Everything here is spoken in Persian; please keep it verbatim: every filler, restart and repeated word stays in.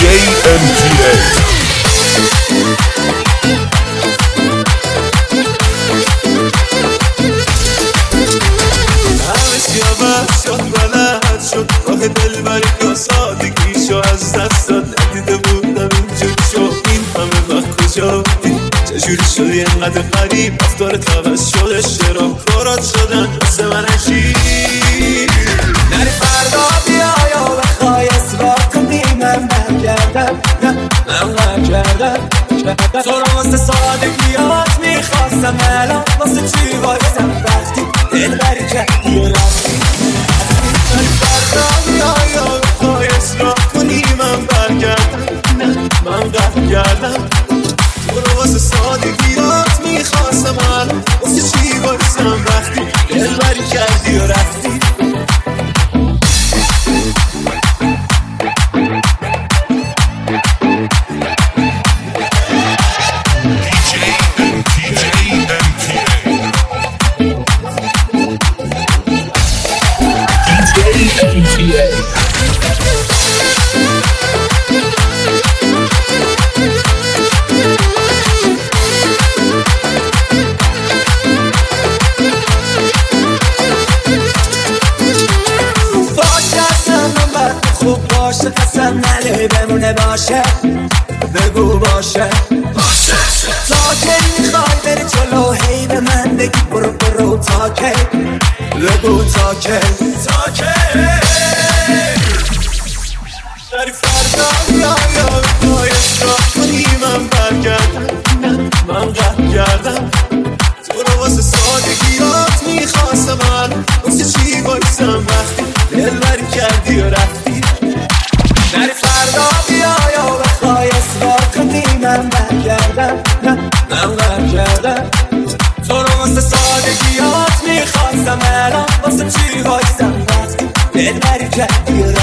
ام تی ای. همه سیاوش شد بلد شد راه دلبری یا سادگیشو از دست داد. ندیده بودم اینجور شد این همه وقت کجا بودی؟ چجوری شدی اینقدر غریب؟ رفتارت عوض شده، شرام کارات شدن واسه من عجیب. نری فردا بیا یا بخوای اصرار کنی من برگردم، نه من برگردم. تو رو واسه سادگیات میخواستم، الان واسه چی بایستم وقتی دلبری کردی و رفتی. نری فردا بیا یا بخوای اصرار کنی من برگردم، نه من برگردم. تو رو واسه سادگیات میخواستم، الان واسه چی بایستم وقتی دلبری کردی و رفتی. خوب باشه قسم نله بمونه باشه، بگو باشه باشه. تا کی میخوای بری جلو هی به من بگی برو برو؟ تا کی؟ بگو تا کی؟ تا کی؟ داری فردا بیا یا بخوای اصرار کنی من برگردم، نه من برگردم. تو رو واسه سادگیات میخواستم، الان واسه چی بایستم وقتی دلبری کردی و رفتی. نری فردا بیا یا بخوای اصرار کنی من برگردم، نه من برگردم. تو رو واسه سادگیات میخواستم، الان واسه چی بایستم وقتی دلبری کردی و رفتی.